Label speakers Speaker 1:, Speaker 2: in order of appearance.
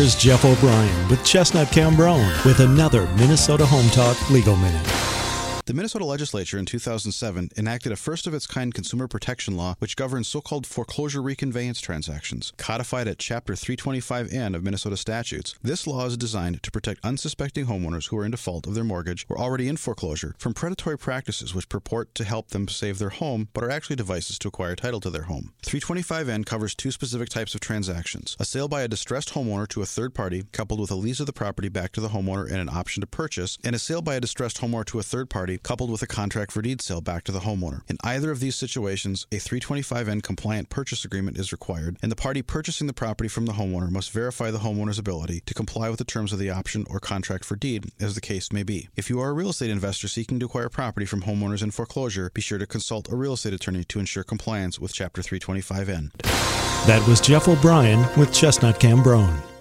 Speaker 1: Here's Jeff O'Brien with Chestnut Cambrone with another Minnesota Home Talk Legal Minute.
Speaker 2: The Minnesota legislature in 2007 enacted a first-of-its-kind consumer protection law which governs so-called foreclosure reconveyance transactions, codified at Chapter 325N of Minnesota statutes. This law is designed to protect unsuspecting homeowners who are in default of their mortgage or already in foreclosure from predatory practices which purport to help them save their home but are actually devices to acquire title to their home. 325N covers two specific types of transactions: a sale by a distressed homeowner to a third party, coupled with a lease of the property back to the homeowner and an option to purchase, and a sale by a distressed homeowner to a third party, coupled with a contract for deed sale back to the homeowner. In either of these situations, a 325N compliant purchase agreement is required, and the party purchasing the property from the homeowner must verify the homeowner's ability to comply with the terms of the option or contract for deed, as the case may be. If you are a real estate investor seeking to acquire property from homeowners in foreclosure, be sure to consult a real estate attorney to ensure compliance with Chapter 325N.
Speaker 1: That was Jeff O'Brien with Chestnut Cambrone.